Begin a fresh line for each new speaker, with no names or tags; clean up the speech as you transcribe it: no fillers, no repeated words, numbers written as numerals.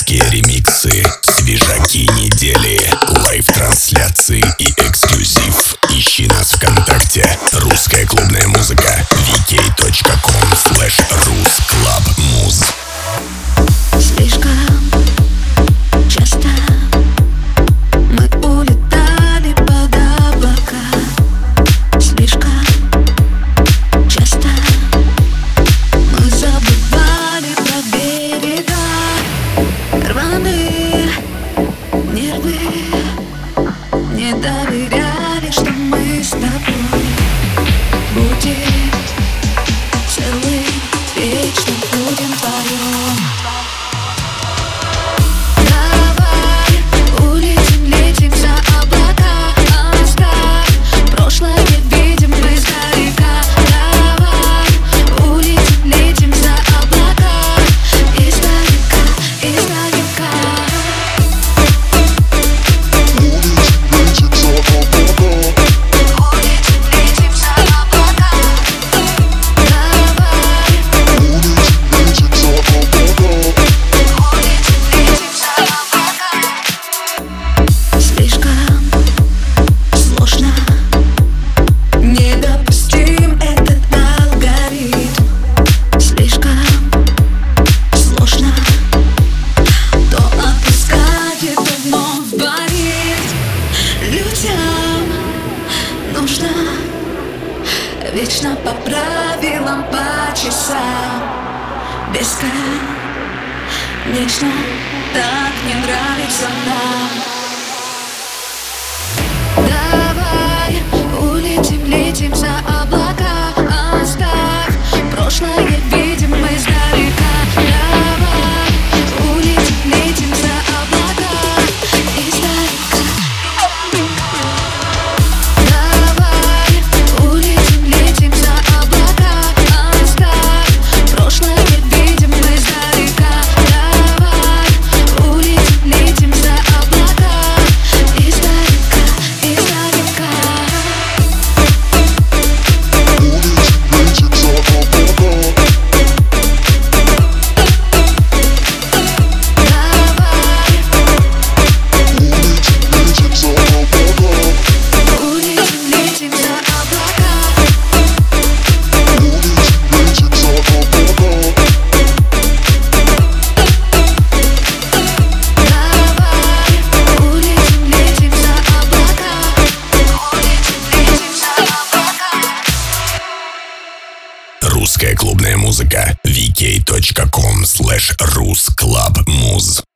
авторские ремиксы, свежаки недели, лайв-трансляции и эксклюзив. Ищи нас ВКонтакте. Русская клубная музыка. vk.com/rusclubmuz.
Слишком часто мы улетали под облака. Слишком часто мы забывали про берега. Рваные нервы не доверяли, что мы с тобой будем целы, вечно будем вдвоем. Нужно вечно по правилам, по часам. Бесконечно так не нравится нам. Давай улетим, летим за облака. Оставь прошлое, видим мы издалека. Давай улетим, летим за облака. Издалека.
Русская клубная музыка. vk.com/rusclubmuz.